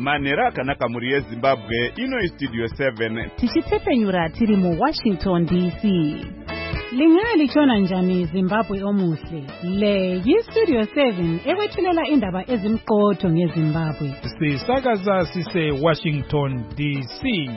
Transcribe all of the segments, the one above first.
Manera akanaka muri yeZimbabwe ino Studio 7 tichitsepenyura tiri mu Washington DC. Lingali chona njani Zimbabwe omuhle. Le yi-Studio 7 ewethulela indaba ezimqotho ngeZimbabwe. Sisakaza sise Washington DC.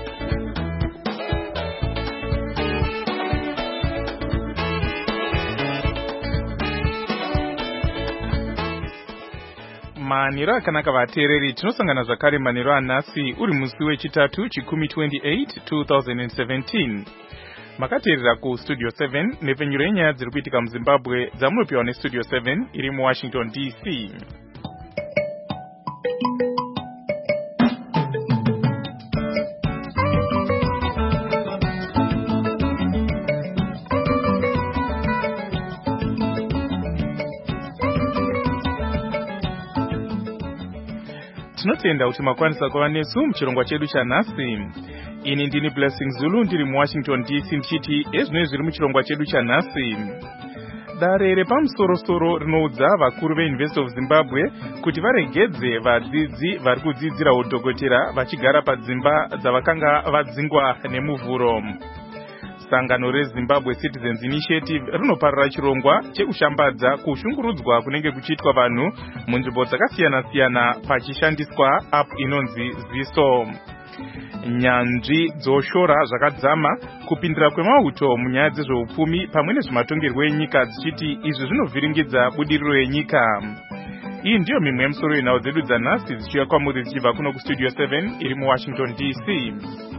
Manira akanaka vateereri, tinosangana zvakare manero anhasi uri musi wechitatu chikumi 28 2017. Makateerera ku Studio 7 nepfenyuro yenyaya dziri kuitika muZimbabwe dzamunopiwa neStudio 7 iri muWashington DC. Tinotenda kuti makwanisa kuva nesu muchirongwa chedu chanhasi. Ini ndini Blessing Zulu ndiri muWashington DC ndichiti ezvinoi zviri muchirongwa chedu chanhasi. Dare repamusoro-soro rinoudza vakuru veUniversity of Zimbabwe kuti varegedze vadzidzi vari kudzidzira udhokotera vachigara padzimba dzavakanga vadzingwa nemuvhuro. Sangano reZimbabwe Citizens Initiative rinoparira chirongwa chekushambadza kushungurudzwa kunenge kuchiitwa vanhu munzvimbo dzakasiyana-siyana pachishandiswa app inonzi Ziso. Nyanzvi dzoshora zvakadzama kupindira kwemauto munyaya dzezveupfumi pamwe nezvematongerwo enyika dzichiti izvi zvinovhiringidza budiriro yenyika. Iyi ndiyo mimwe yemusoro yenhau dzedu dzanhasi dzichiuya kwamuri dzichibva kuno kuStudio 7 iri muWashington DC.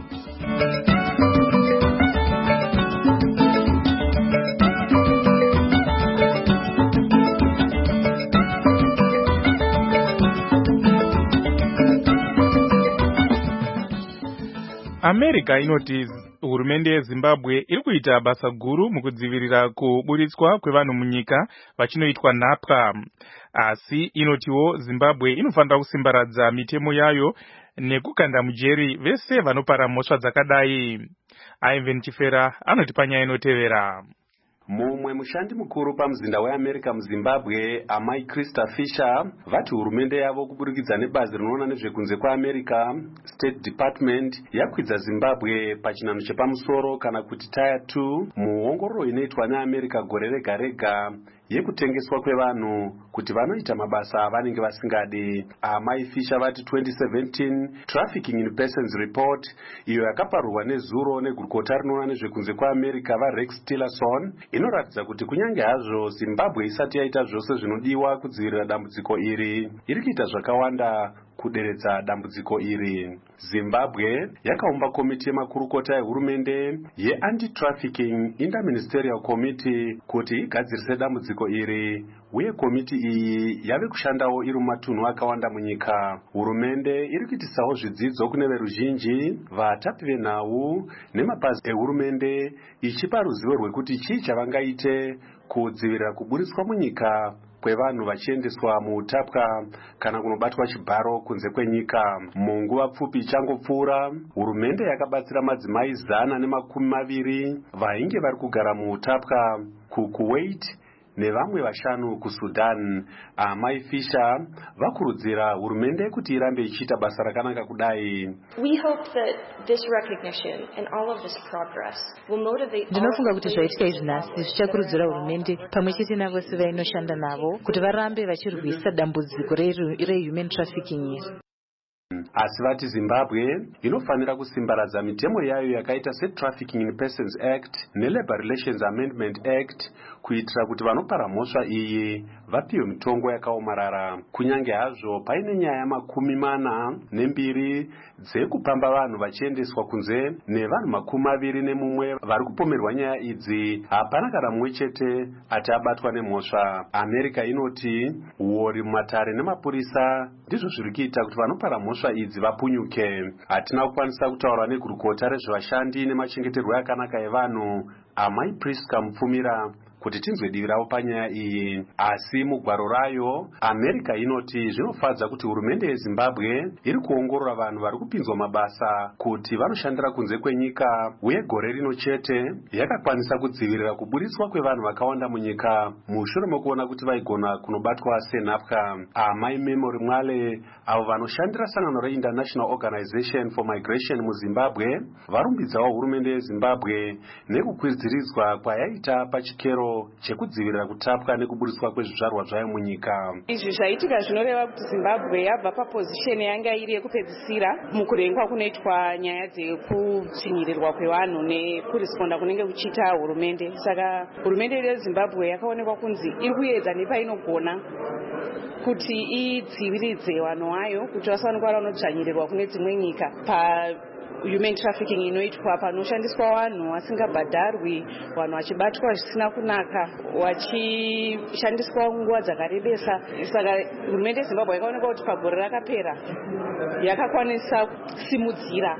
America inoti hurumende yeZimbabwe iri kuita basa guru mukudzivirira kuburitswa kwevanhu munyika vachinoitwa nhapwa. Asi inotiwo Zimbabwe inofanira kusimbaradza mitemo yayo nekukanda mujeri vese vanopara mhosva dzakadai. Ivan Chifera anoti panyaya inotevera. Mumwe mushandi mukuru pamuzinda weAmerica muZimbabwe, amai Krista Fisher, vati hurumende yavo kuburikidza nebazi rinoona nezvekunze kwaAmerica, State Department, yakwidza Zimbabwe pachinano chepamusoro kana kuti Tier 2 muongororo inoitwa neAmerica gore rega rega yekutengeswa kwevanhu kuti vanoita mabasa avanenge vasingadi. Amai Fisher vati 2017 Trafficking in Persons Report, iyo yakaparurwa nezuro negurukota rinoona nezvekunze kwaAmerica vaRex Tillerson, inoratidza kuti kunyange hazvo Zimbabwe isati yaita zvose zvinodiwa kudzivirira dambudziko iri, iri kuita zvakawanda kuderedza dambudziko iri. Zimbabwe yakaumba komiti yemakurukota ehurumende ye-Anti-Trafficking Interministerial Committee kuti igadzirise dambudziko iri, uye komiti iyi yave kushandawo iri mumatunhu akawanda munyika. Hurumende iri kuitisawo zvidzidzo kune veruzhinji, vatapi venhau nemapazi ehurumende, ichipa ruzivo rwekuti chii chavangaite kudzivirira kuburitswa munyika kwevanhu vachiendeswa muutapwa kana kunobatwa chibharo kunze kwenyika. Munguva pfupi ichangopfuura, hurumende yakabatsira madzimai 120 vainge vari kugara muutapwa kuKuwait nevamwe vashanu kuSudan. Amai Fisher vakurudzira hurumende kuti irambe ichiita basa rakanaka kudai. We hope that this recognition and all of this progress will motivate. Ndinofunga kuti zvaitika izvi nhasi zvichakurudzira hurumende pamwe chete navose vainoshanda navo kuti varambe vachirwisa dambudziko rehuman trafficking. Asi vati Zimbabwe inofanira kusimbaradza mitemo yayo yakaita seTrafficking in Persons Act neLabor Relations Amendment Act kuitira kuti vanopara mhosva iyi vapiwe mitongo yakaomarara. Kunyange hazvo paine nyaya 42 dzekupamba vanhu vachiendeswa kunze nevanhu 21 vari kupomerwa nyaya idzi, hapana kana mumwe chete ati abatwa nemhosva. America inoti huori mumatare nemapurisa ndizvo zviri kuita kuti vanopara mhosva idzi vapunyuke. Hatina kukwanisa kutaura negurukota rezvevashandi nemachengeterwo akanaka evanhu, amai Priska Mupfumira kuti tinzwe divi ravo panyaya iyi. Asi mugwaro rayo, America inoti zvinofadza kuti hurumende yeZimbabwe iri kuongorora vanhu vari kupinzwa mabasa kuti vanoshandira kunze kwenyika, uye gore rino chete yakakwanisa kudzivirira kuburitswa kwevanhu vakawanda munyika mushure mekuona kuti vaigona kunobatwa senhapwa. Amai Memory Mwale, avo vanoshandira sangano reInternational Organization for Migration muZimbabwe, varumbidzawo hurumende yeZimbabwe nekukwidziridzwa kwayaita pachikero chekudzivirira kutapwa nekuburitswa kwezvizvarwa zvayo munyika. Izvi zvaitika zvinoreva kuti Zimbabwe yabva papozisheni yanga iri yekupedzisira mukurengwa kunoitwa nyaya dzekudzvinyirirwa kwevanhu nekuresponda kunenge kuchiita hurumende. Saka hurumende yeZimbabwe yakaonekwa kunzi iri kuedza nepainogona kuti idziviridze vanhu vayo kuti vasaonekwa vanodzvanyirirwa kune dzimwe nyika human trafficking inoitwa panoshandiswa vanhu vasingabhadharwi, vanhu vachibatwa zvisina kunaka, vachishandiswa nguva dzakarebesa. Saka hurumende yeZimbabwe yakaonekwa kuti pagore rakapera yakakwanisa kusimudzira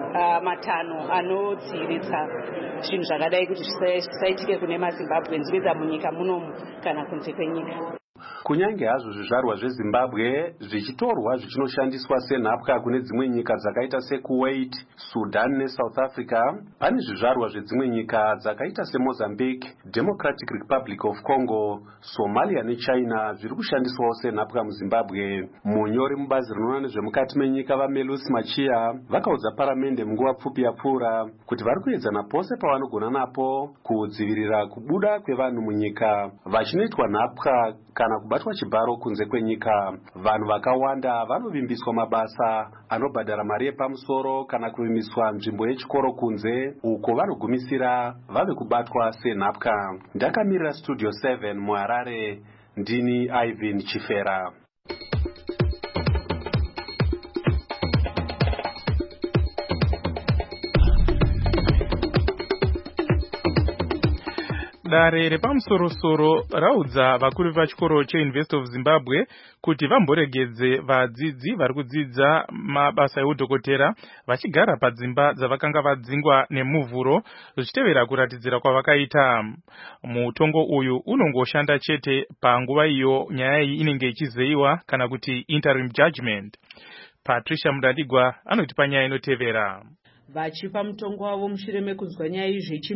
matanho anodziviridza zvinhu zvakadai kuti zvisaitike kune maZimbabwe nzvimbo munyika munomu kana kunze kwenyika. Kunyange hazvo zvizvarwa zveZimbabwe zvichitorwa zvichinoshandiswa senhapwa kune dzimwe nyika dzakaita seKuwait, Sudan neSouth Africa, pane zvizvarwa zvedzimwe nyika dzakaita seMozambique, Democratic Republic of Congo, Somalia neChina zviri kushandiswawo senhapwa muZimbabwe. Munyori mubazi rinoona nezvemukati menyika vaMelusi Machia vakaudza paramende munguva pfupi yapfuura kuti vari kuedzana pose pavanogona napo kudzivirira kubuda kwevanhu munyika vachinoitwa nhapwa kana kubatwa chibharo kunze kwenyika. Vanhu vakawanda vanovimbiswa mabasa anobhadhara mari yepamusoro kana kuvimbiswa nzvimbo yechikoro kunze, uko vanogumisira vave kubatwa senhapwa. Ndakamirira Studio 7 muHarare, ndini Ivan Chifera. Dare repamusoro-soro raudza vakuru vechikoro cheUniversity of Zimbabwe kuti vamboregedze vadzidzi vari kudzidza mabasa eudhokotera vachigara padzimba dzavakanga vadzingwa nemuvhuro zvichitevera kuratidzira kwavakaita. Mutongo uyu unongoshanda chete panguva iyo nyaya iyi inenge ichizeyiwa kana kuti interim judgment. Patricia Mudandigwa anoti panyaya inotevera. Vachipa mutongo wavo mushure mekunzwa nyaya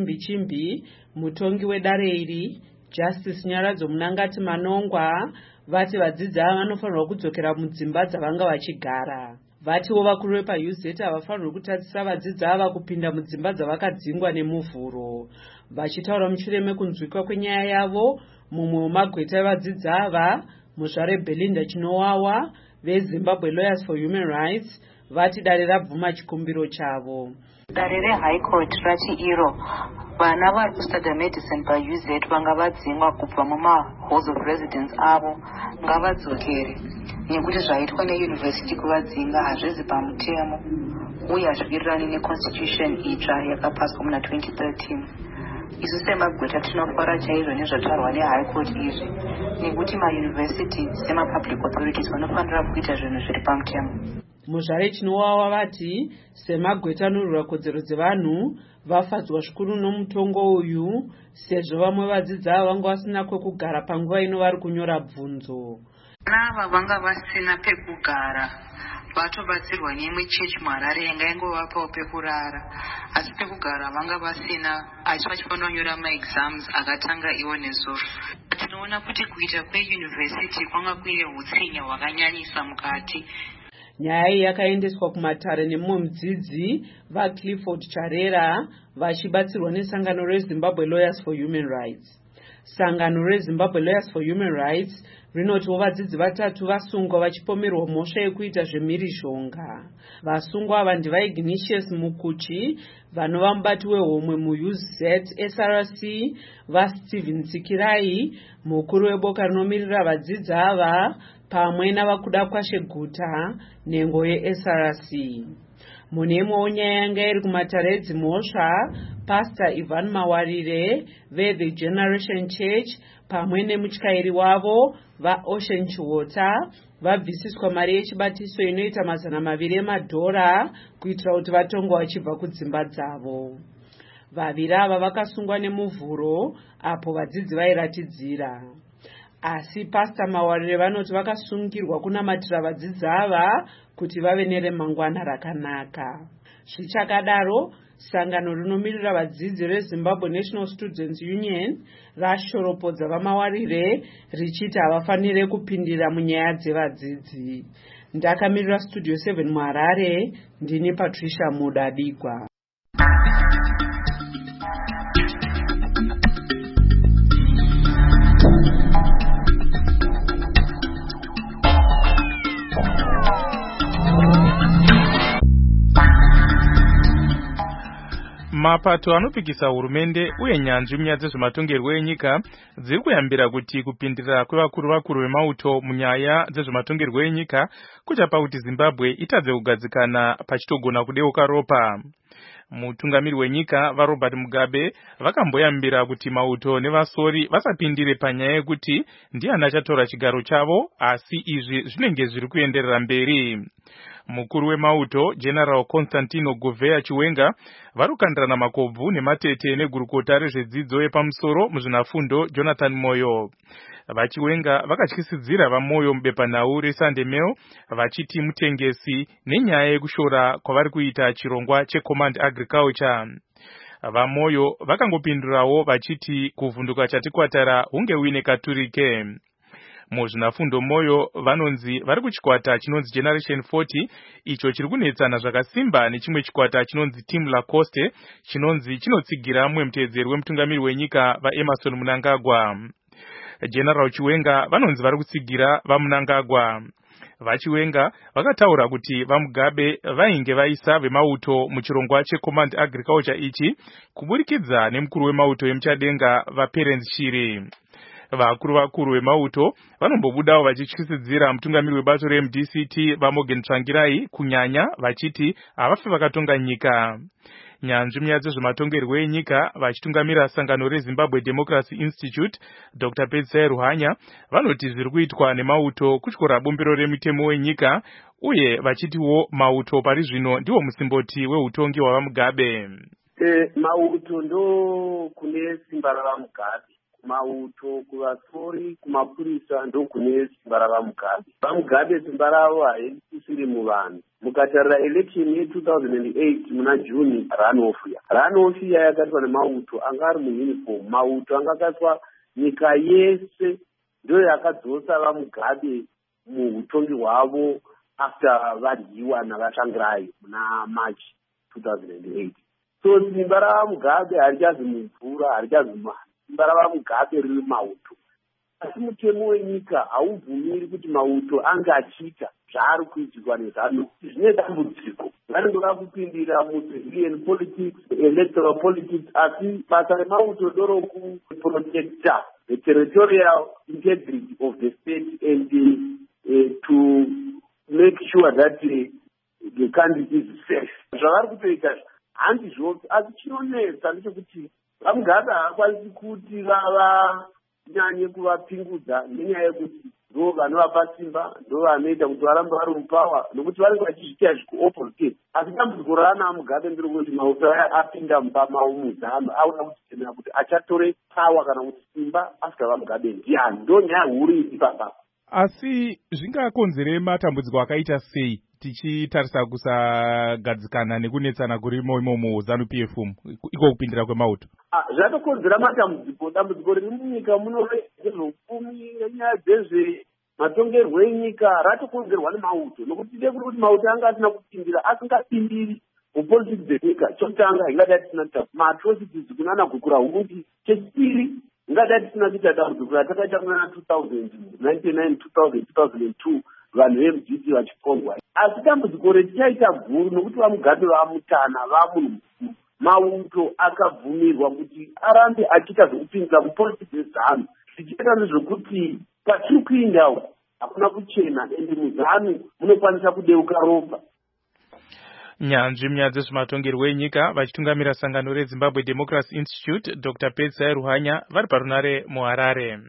izvi, mutongi wedare iri Justice Nyaradzo Munangati Manongwa vati vadzidzi ava vanofanirwa kudzokera mudzimba dzavanga vachigara. Vatiwo vakuru vepaUZ havafanirwi kutadzisa vadzidzi ava kupinda mudzimba dzavakadzingwa nemuvhuro. Vachitaura mushure mekunzwikwa kwenyaya yavo, mumwe wemagweta evadzidzi ava, muzvare Belinda Chinowawa veZimbabwe Lawyers for Human Rights, vati dare rabvuma chikumbiro chavo. Dare reHigh Court rati iro vana vari kustudy medicine paUZ vanga vadzingwa kubva mumahalls of residence avo ngavadzokere nekuti zvaitwa neuniversity kuvadzinga hazvizi pamutemo uye hazviwirirani neconstitution itsva yakapaswa muna 2013. Isu semagweta tinofara chaizvo nezvatarwa neHigh Court izvi nekuti mauniversity semapublic authorities vanofanira kuita zvinhu zviri pamutemo. Muzvare Chinowawa vati semagweta anorwira kodzero dzevanhu vafadzwa zvikuru nomutongo uyu sezvo vamwe vadzidzi ava vanga vasina kwekugara panguva ino vari kunyora bvunzo. Nava vanga vasina pekugara vatobatsirwa neimwe chechi muHarare yanga ingovapawo pekurara, asi pekugara vanga vasina asi vachifanira kunyora maexams akatanga iwo nezoro. Tinoona kuti kuita kweuniversity kwanga kuine utsinya hwakanyanyisa mukati. Nyaya iyi yakaendeswa kumatare nemumwe mudzidzi vaClifford Charera vachibatsirwa nesangano reZimbabwe Lawyers for Human Rights. Sangano reZimbabwe Lawyers for Human Rights rinotiwo vadzidzi vatatu vasungwa vachipomerwa mhosva yekuita zvemhirizhonga. Vasungwa ava ndivaignatius Mukuchi vanova mubati wehomwe muUZ SRC, vaStephen Tsikirai mukuru weboka rinomirira vadzidzi ava pamwe navakuda kwashe guta nhengo yeSRC. Mune imwewo nyaya yanga iri kumatare edzimhosva, Pastor Ivan Mawarire veThe Generation Church pamwe nemutyairi wavo vaOcean Chiwota vabvisiswa mari yechibatiso inoita $200 kuitira kuti vatongwa vachibva kudzimba dzavo. Vaviri ava vakasungwa nemuvhuro apo vadzidzi vairatidzira. Asi Pastor Mawarire vanoti vakasungirwa kunamatira vadzidzi ava kuti vave neremangwana rakanaka. Zvichakadaro, sangano rinomirira vadzidzi reZimbabwe National Students Union rashoropodza vaMawarire richiti havafanire kupindira munyaya dzevadzidzi. Ndakamirira Studio 7 muHarare, ndini Patricia Mudadikwa. Mapato anopikisa hurumende uye nyanzvi munyaya dzezvematongerwo enyika dziri kuyambira kuti kupindira kwevakuru vemauto munyaya dzezvematongerwo enyika kuchapa kuti Zimbabwe itadze kugadzikana pachitogona kudeuka ropa. Mutungamiri wenyika vaRobert Mugabe vakamboyambira kuti mauto nevasori vasapindire panyaya yekuti ndiani achatora chigaro chavo, asi izvi zvinenge zviri kuenderera mberi. Mukuru wemauto General Constantino Gouveia Chiwenga varukandirana makobvu nematete negurukota rezvedzidzo yepamusoro muzvinafundo Jonathan Moyo. Vachiwenga vakatyisidzira vaMoyo mubepanhau reSunday Mail vachiti mutengesi nenyaya yekushora kwavari kuita chirongwa cheCommand Agriculture. VaMoyo vakangopindurawo vachiti kuvhunduka chatikwatara hunge uine katurike. Muzvinafundo Moyo vanonzi vari kuchikwata chinonzi Generation 40 icho chiri kunetsana zvakasimba nechimwe chikwata chinonzi Team Lacoste chinonzi chinotsigira mumwe muteedzeri wemutungamiri wenyika vaEmerson Mnangagwa. General Chiwenga vanonzi vari kutsigira vaMnangagwa. Vachiwenga vakataura kuti vaMugabe vainge vaisa vemauto muchirongwa cheCommand Agriculture ichi kuburikidza nemukuru wemauto yemuchadenga vaPerence Shiri. Vakuru vemauto vanombobudawo vachityisidzira mutungamiri webato reMDCT vaMorgan Tsvangirai kunyanya vachiti havafi vakatonga nyika. Nyanzvi munyaya dzezvematongerwo enyika vachitungamira sangano reZimbabwe Democracy Institute Dr. Petsai Ruhanya vanoti zviri kuitwa nemauto kutyora bumbiro remitemo wenyika uye vachitiwo mauto pari zvino ndiwo musimboti weutongi hwavaMugabe. Mauto ndo kune simba ravaMugabe. Mauto kuvasori kumapurisa ndo kune simba ravaMugabe. VaMugabe simba ravo haisiri muvanhu. Mukatarira election ye2008 muna June runoff yakaitwa nemauto anga ari muuniform. Mauto anga akaitwa nyika yese ndo yakadzosa vaMugabe muutongi hwavo after varyiwa navaShangirai muna March 2008. So simba ravaMugabe harichazi mumvura, harichazi simba ravaMugabe riri mauto. Asi mutemo wenyika haubvumiri kuti mauto anga achiita zvaari kuitirwa nezano. Zvine dambudziko. Vanenge vakupindira mucivilian politics, electoral politics, asi basa remauto ndoro kuprotecta the territorial integrity of the state and to make sure that the country is safe. Zvavari kutoita handi zvopi, asi chinonetsa ndechekuti vaMugabe havakwanisi kuti nyanye kuvapingudza nenyaya yekuti ndo vanovapa simba, ndo vanoita kuti varambe vari mupawa, nokuti vanenge vachizviita zvikuopposite. Asi dambudziko raana Mugabe ndiro kuti mauto aya apinda mupama muzano aona kuchitenda kuti achatore pawa kana kuti simba asika vaMugabe ndiani. Ndo nyaya huru ipapa. Asi zvingakonzere matambudziko akaita sei tichitarisa kusagadzikana nekunetsana kurimo imomo ZANU-PF iko kupindira kwemauto? Zvatokonzera matambudziko. Dambudziko riri munyika muno rezveupfumi nenyaya dzezvematongerwo enyika ratokonzerwa nemauto, nokuti tide kuti mauto anga asina kupindira, asingapindiri mupolitics dzenyika. Chokutanga ingadai tisina kuita maatrocities kunana kukura hurundi. Chechipiri ingadai tisina kuita dambudziko ratakaita kunana 2000, 99, 2000, 2002 vanhu veMDC vachipongwa. Asi dambudziko retichaita guru nokuti vaMugabe vamutana vamunhu mukuru. Mauto akabvumirwa kuti arambe achiita zvekupindira mupolitics yeZANU. Zvichiita nezvekuti patiri kuenda hakuna kuchena ende muZANU munokwanisa kudeuka ropa. Nyanzvi munyaya dzezvematongerwo enyika vachitungamira sangano reZimbabwe Democracy Institute Dr. Petsai Ruhanya vari parunare muHarare.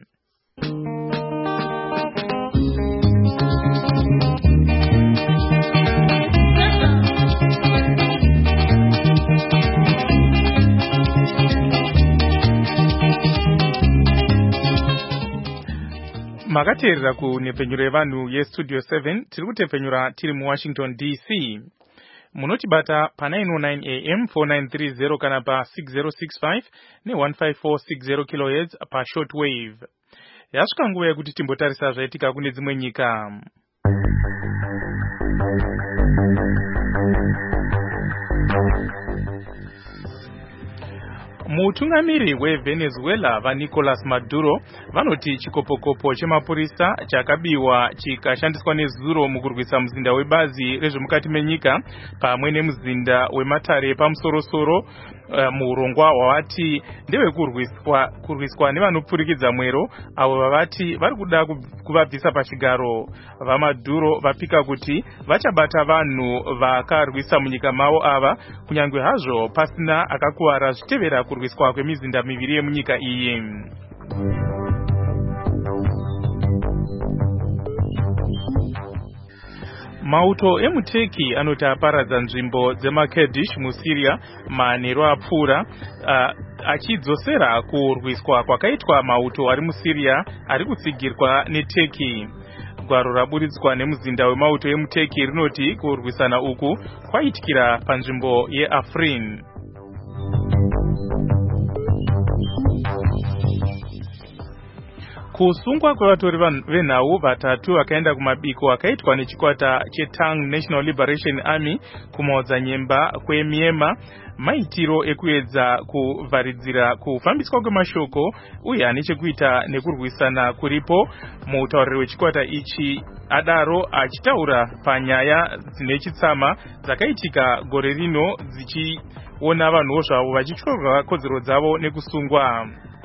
Makateerera ku nepfenyuro yevanhu yestudio 7 tiri kutepfenyura tiri muWashington DC. Munotibata pa 909 AM 4930 kana pa 6065 ne1546 kHz pa shortwave. Yasvika nguva yekuti timbotarisa zvaitika kune dzimwe nyika. Mutungamiri weVenezuela vaNicolas Maduro vanoti chikopokopo chemapurisa chakabiwa chikashandiswa nezuro mukurwisa muzinda webazi rezvemukati menyika pamwe nemuzinda wematare pamusorosoro muurongwa hwavati ndewekurwiswa nevanopfurikidza mwero avo vavati vari kuda kuvabvisa pachigaro. VaMaduro vapika kuti vachabata vanhu vakarwisa munyika mavo ava kunyange hazvo pasina akakuwara zvitevera kurwiswa kwemizinda miviri yemunyika iyi. Mauto emuTurkey anoti aparadza nzvimbo dzemaKurdish muSyria manheru apfuura achidzosera kurwiswa kwakaitwa mauto ari muSyria ari kutsigirwa neTurkey. Gwaro raburitswa nemuzinda wemauto emuTurkey rinoti kurwisana uku kwaitikira panzvimbo yeAfrin. Kusungwa kwevatori venhau vatatu vakaenda kumabiko akaitwa nechikwata cheTang National Liberation Army kumaodzanyemba kweMyanmar maitiro ekuedza kuvharidzira kufambiswa kwemashoko uye ane chekuita nekurwisana kuripo. Mutauriri wechikwata ichi adaro achitaura panyaya dzine chitsama dzakaitika gore rino dzichiona vanhuwo zvavo vachityorwa kodzero dzavo nekusungwa.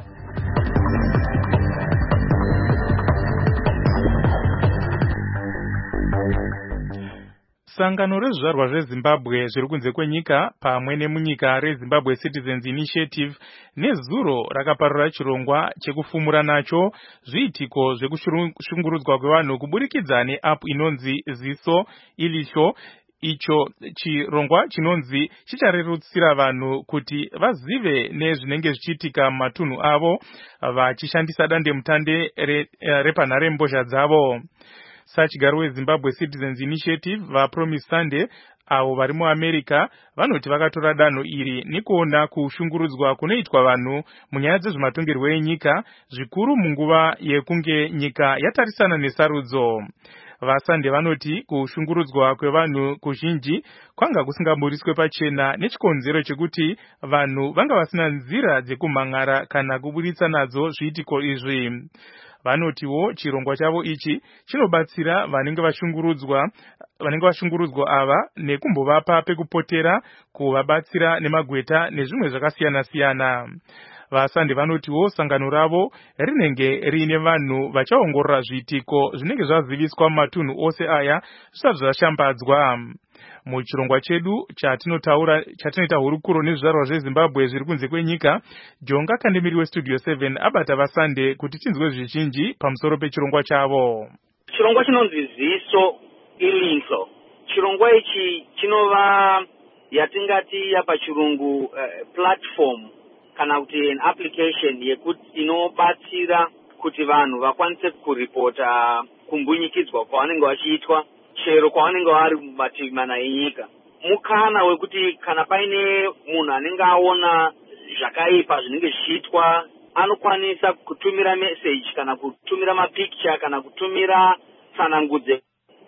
Sangano rezvizvarwa zveZimbabwe zviri kunze kwenyika pamwe nemunyika reZimbabwe Citizens Initiative nezuro rakaparura chirongwa chekufumura nacho zviitiko zvekushungurudzwa kwevanhu kuburikidza neapp inonzi Ziso Ilisho. Icho chirongwa chinonzi chicharerutsira vanhu kuti vazive nezvinenge zvichiitika mumatunhu avo vachishandisa dandemutande repanhare mbozha dzavo. Sachigaro weZimbabwe Citizens Initiative vaPromise Sunday avo vari muAmerica vanoti vakatora danho iri nekuona kushungurudzwa kunoitwa vanhu munyaya dzezvematongerwo enyika zvikuru munguva yekunge nyika yatarisana nesarudzo. VaSunday vanoti kushungurudzwa kwevanhu kuzhinji kwanga kusingaburiswe pachena nechikonzero chekuti vanhu vanga vasina nzira dzekumhan'ara kana kuburitsa nadzo zviitiko izvi. Vanotiwo chirongwa chavo ichi chinobatsira vanenge vashungurudzwa ava nekumbovapa pekupotera, kuvabatsira nemagweta nezvimwe zvakasiyana siyana. VaSunday vanotiwo sangano ravo rinenge riine vanhu vachaongorora zviitiko zvinenge zvaziviswa mumatunhu ose aya zvisati zvashambadzwa. Muchirongwa chedu chatinoita hurukuro nezvizvarwa zveZimbabwe zviri kunze kwenyika, Jonga Kandemiri weStudio 7 abata vaSunday kuti tinzwe zvizhinji pamusoro pechirongwa chavo. Chirongwa chinonzi Ziso Ilisho. Chirongwa ichi chinova yatingati yapachirungu platform kana kuti an application yekuti inobatsira kuti vanhu vakwanise kuripota kumbunyikidzwa kwavanenge vachiitwa chero kwavanenge vari mumativi mana enyika. Mukana wekuti kana paine munhu anenge aona zvakaipa zvinenge zvichiitwa anokwanisa kutumira message kana kutumira mapicture kana kutumira tsanangudze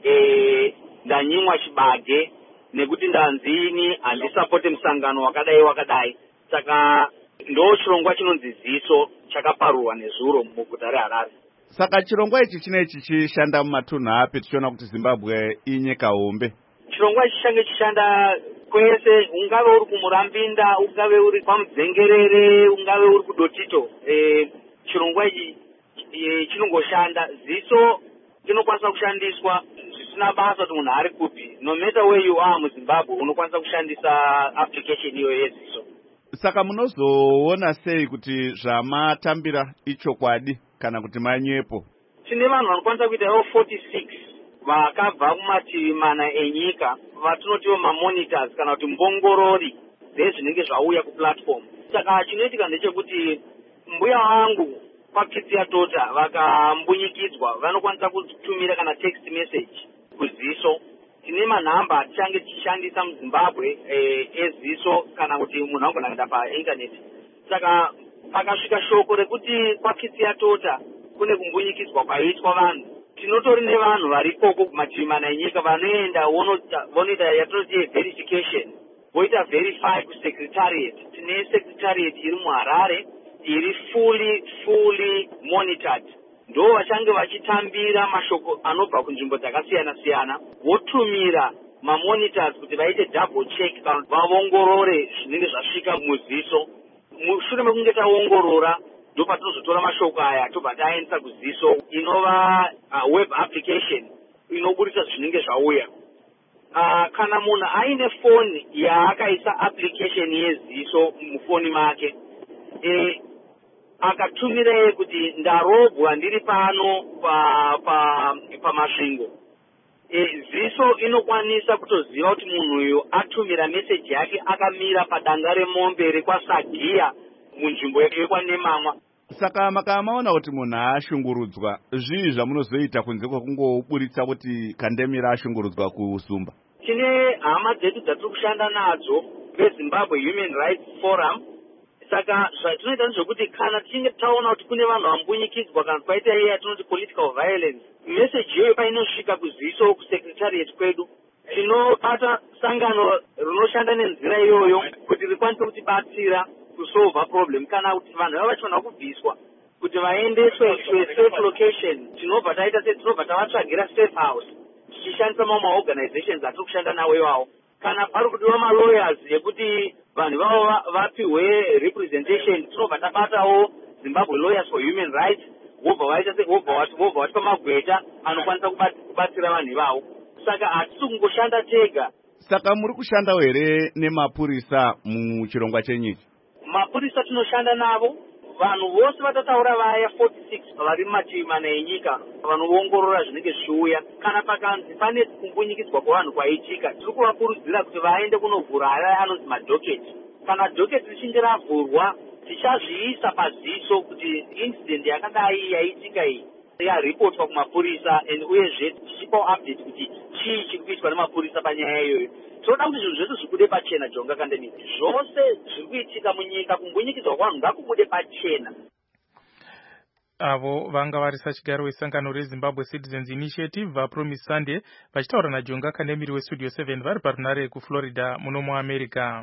ndanyimwa chibage nekuti ndanzini handisapote musangano wakadai. Saka ndo chirongwa chinonzi Ziso chakaparurwa nezuro muguta reHarare. Saka chirongwa ichi chinechi chishanda mumatunhu api tichiona kuti Zimbabwe inyika hombe? Chirongwa ichi change chishanda kwese, ungave uri kuMurambinda, ungave uri paMudzengerere, ungave uri kuDotito. Chirongwa ichi chinongoshanda. Ziso chinokwanisa kushandiswa zvisina basa kuti munhu ari kupi. No matter where you are muZimbabwe unokwanisa kushandisa application iyo yeZiso. Saka munozoona sei kuti zvamatambira ichokwadi kana kuti manyepo? Tine vanhu vanokwanisa kuita 46 vakabva kumativi mana enyika vatinotiwo mamonitors kana kuti mbongorori dzezvinenge zvauya kuplatform. Saka chinoitika ndechekuti mbuya wangu kwakitsi yatota vakambunyikidzwa vanokwanisa kutumira kana text message kuziso. Tine manhamba atichange tichishandisa muZimbabwe eziso kana kuti munhu angona kuenda painternet. Saka pakasvika shoko rekuti kwakitsi yatota kune kumbunyikidzwa kwaitwa vanhu, tinotori nevanhu varikoko kumativi mana enyika vanoenda vonoita yatinoti verification, voita verify kusecretariat. Tine secretariat iri muHarare iri fully monitored. Ndo vachange vachitambira mashoko anobva kunzvimbo dzakasiyana siyana, votumira mamonitors kuti vaite double check kana vaongorore zvinenge zvasvika muziso. Mushure mekunge taongorora ndo patinozotora mashoko aya tobva taendesa kuziso inova web application inoburisa zvinenge zvauya. Kana munhu aine foni yaakaisa application yeziso mufoni make, akatumira kuti ndarobwa ndiri pano pamasvingo, ziso inokwanisa kutoziva kuti munhu uyu atumira meseji yake akamira padanga remombe rekwasagiya munzvimbo yekwanemamwa. Saka makamaona kuti munhu ashungurudzwa, zvii zvamunozoita kunze kwekungoburitsa kuti kandemira ashungurudzwa kusumba? Tine hama dzedu dzatiri kushanda nadzo veZimbabwe Human Rights Forum. Saka zvatinoita ndezvekuti kana tichinge taona kuti kune vanhu vambunyikidzwa kana kwaita iye yatinoti political violence, meseji iyoyo painosvika kuziso kusecretariat kwedu, tinobata sangano rinoshanda nenzira iyoyo kuti rikwanise kutibatsira kusolva problem. Kana kuti vanhu vava vachifanira kubviswa kuti vaendeswe safe location, tinobva tavatsvagira safe house tichishandisa mamwe organizations atiri kushanda nawo iwawo. Kana pari kudiwa malawyers yekuti vanhu vavo vapiwe representation, tinobva tabatawo Zimbabwe Lawyers for Human Rights, vobva vatipa magweta anokwanisa kubatsira vanhu ivavo. Saka hatisi kungoshanda tega. Saka muri kushandawo here nemapurisa muchirongwa chenyika? Mapurisa tinoshanda navo, vanhu vose vatataura vaya 46 vari mumativi mana enyika vanoongorora zvinenge zvichiuya. Kana pakanzi pane kumbunyikidzwa kwavanhu kwaitika, tiri kuvakurudzira kuti vaende kunovhura aya anonzi madhoketi. Kana dhoketi richinge ravhurwa, tichazviisa paziso kuti incident yakadai yaitika iyi yaripotwa kumapurisa, uyezve tichipa update kuti chii chiri kuitwa nemapurisa panyaya iyoyo. Tinoda kuti zvinhu zvese zvikude pachena. Jonga Kandemira, zvose zviri kuitika munyika, kumbunyikidzwa kwavanhu ngakubude pachena. Avo vanga vari sachigaro wesangano reZimbabwe Citizens Initiative vaPromise Sunday vachitaura naJonga Kandemira weStudio 7 vari parunare kuFlorida muno muAmerica.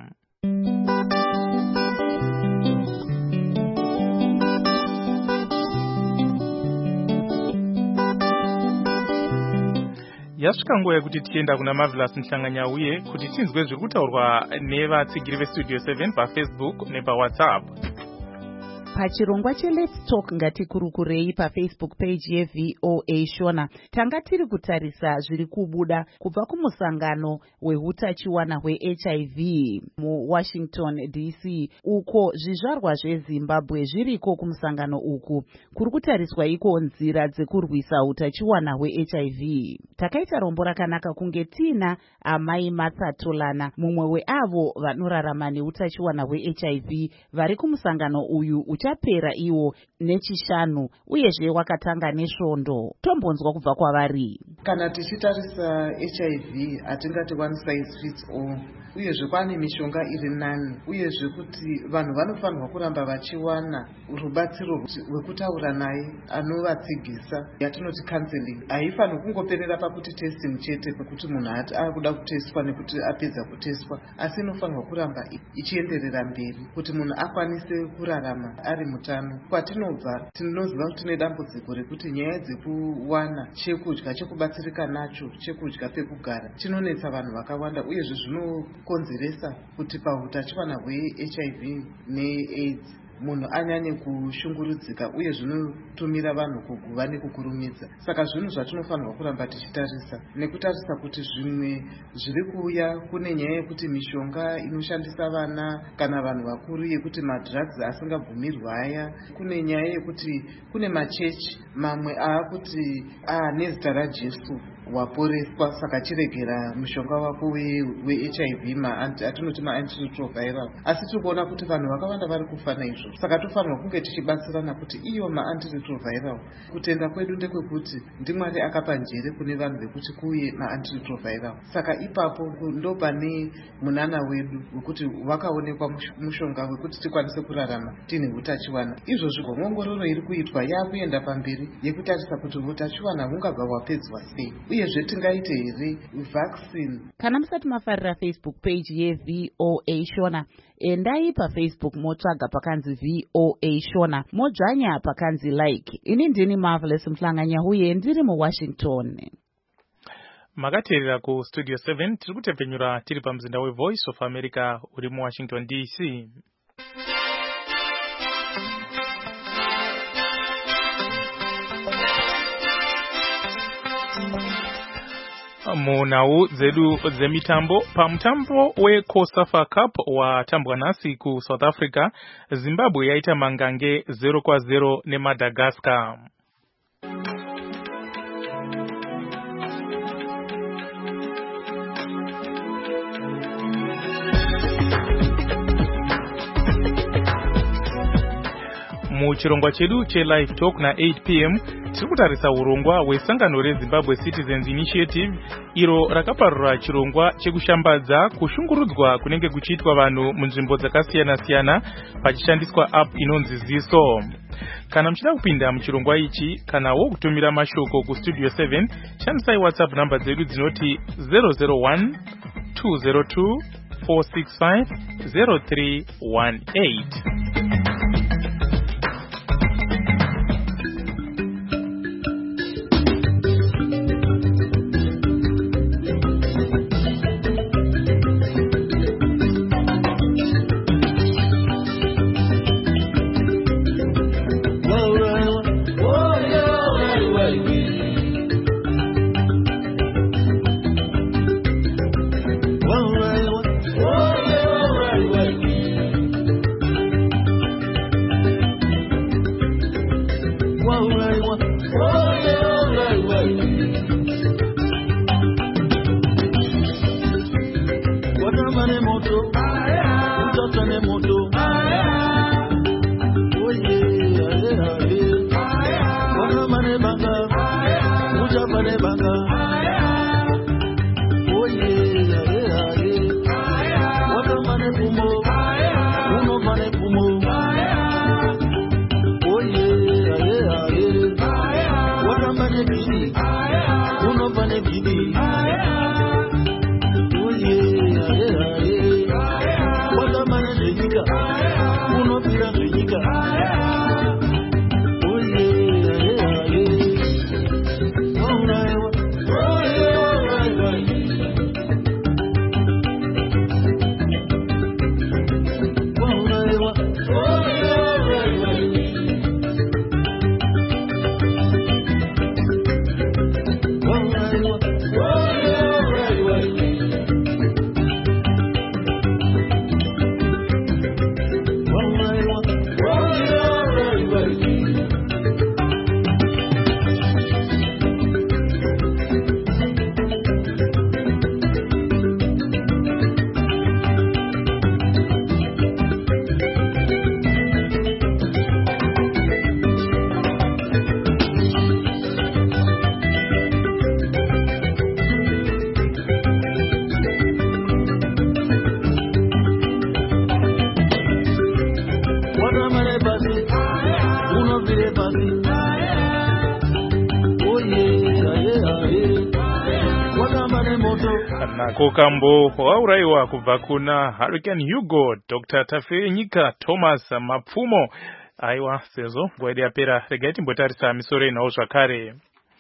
Yasvika nguva yekuti tichienda kuna Marvelous Mhlanganya uye kuti tinzwe zviri kutaurwa nevatsigiri veStudio 7 paFacebook nepaWhatsApp. Pachirongwa cheLet's Talk ngatikurukurei paFacebook page yeVOA Shona. Tanga tiri kutarisa zviri kubuda kubva kumusangano wehutachiwana hweHIV muWashington DC, uko zvizvarwa zveZimbabwe zviriko kumusangano uku. Kuri kutariswa iko nzira dzekurwisa hutachiwana hweHIV. Takaita rombo rakanaka kunge tina Amai Matsatolana, mumwe weavo vanorarama nehutachiwana hweHIV vari kumusangano uyu uchapera iwo nechishanu, uyezve wakatanga nesvondo. Tombonzwa kubva kwavari. Kana tichitarisa HIV hatingati one size fits all, uyezve pane mishonga iri nani, uyezve kuti vanhu vanofanirwa kuramba vachiwana rubatsiro rwekutaura naye anovatsigisa, yatinoti counseling. Haifanirwi kungoperera pakuti testing chete, pekuti munhu ati akuda kuteswa nekuti apedza kuteswa, asi inofanirwa kuramba ichienderera mberi kuti munhu akwanise kurarama ari mutano. Kwatinobva tinoziva kuti tine dambudziko rekuti nyaya dzekuwana chekudya chekubatsirika nacho, chekudya pekugara, chinonetsa vanhu vakawanda, uyezve zvinokonzeresa kuti pahutachiwana hweHIV neAIDS munhu anyanye kushungurudzika, uye zvinotumira vanhu kuguva nekukurumidza. Saka zvinhu zvatinofanirwa kuramba tichitarisa, nekutarisa kuti zvimwe zviri kuuya. Kune nyaya yekuti mishonga inoshandisa vana kana vanhu vakuru yekuti madrugs asingabvumirwa aya. Kune nyaya yekuti kune machechi mamwe aakuti nezita raJesu waporeswa, saka chiregera mushonga wako weHIV atinoti maantiretroviral. Asi tiri kuona kuti vanhu vakawanda vari kufa naizvo, saka tofanirwa kunge tichibatsirana kuti iyo maantiretroviral kutenda kwedu ndekwekuti ndiMwari akapa njere kune vanhu vekuti kuuye maantiretroviral. Saka ipapo ndo pane munana wedu wekuti wakaonekwa mushonga wekuti tikwanise kurarama tine utachiwana. Izvozvi ongororo iri kuitwa yakuenda pamberi yekutarisa kuti utachiwana hungabva hwapedzwa sei, uyezve tingaite here vaccine. Kana musati mafarira Facebook page yeVOA Shona, endai paFacebook motsvaga pakanzi VOA Shona, modzvanya pakanzi like. Ini ndini Marvelous Mhlanganya uye ndiri muWashington. Makateerera ku Studio 7 tiri kutepfenyura tiri pamzinda weVoice of America uri muWashington DC. Munau dzedu dzemitambo, pamutambo weCOSAFA Cup watambwa nasi ku South Africa, Zimbabwe yaita mangange 0-0 neMadagascar. Muchirongwa chedu che-Live Talk na 8 p.m. tiri kutarisa urongwa hwesangano reZimbabwe Citizens Initiative iro rakaparura chirongwa chekushambadza kushungurudzwa kunenge kuchiitwa vanhu munzvimbo dzakasiyana-siyana pachishandiswa app inonzi Ziso. Kana muchida kupinda muchirongwa ichi kana wo kutumira mashoko ku Studio 7, shandisai WhatsApp namba dzedu dzinoti 001 202 465 0318. Kokambo wauraiwa kubva kuna Hurricane Hugo, Dr. Tafenyika Thomas Mapfumo. Aiwa sezo nguva yapera, regai timbotarisa misoro inawo zvakare.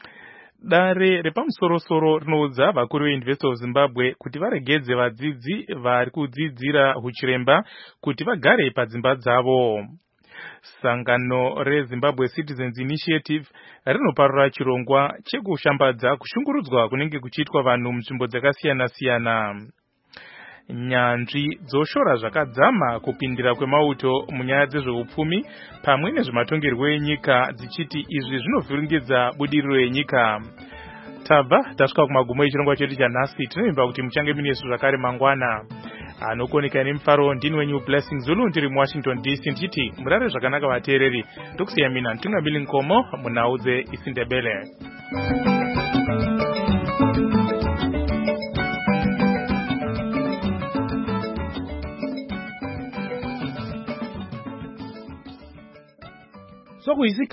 Dare repamusoro-soro rinoudza vakuru veUniversity of Zimbabwe kuti varegedze vadzidzi vari kudzidzira huchiremba kuti vagare padzimba dzavo. Sangano reZimbabwe Citizens Initiative rinoparura chirongwa chekushambadza kushungurudzwa kunenge kuchiitwa vanhu munzvimbo dzakasiyana-siyana. Nyanzvi dzoshora zvakadzama kupindira kwemauto munyaya dzezveupfumi pamwe nezvematongerwo enyika dzichiti izvi zvinovhiringidza budiriro yenyika. tabva tasvika kumagumo echirongwa chedu chanhasi. Tinovimba kuti muchange minesu zvakare mangwana. Anokuoneka nemufaro ndini wenyu Blessing Zulu ndiri muWashington DC ndichiti murare zvakanaka vateereri. Ndokusiya mina Ntungamili Nkomo munhau dzeIsindebele. So